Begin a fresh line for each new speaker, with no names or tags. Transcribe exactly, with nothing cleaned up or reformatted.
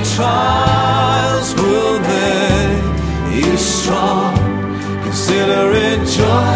trials will make you strong. Consider it joy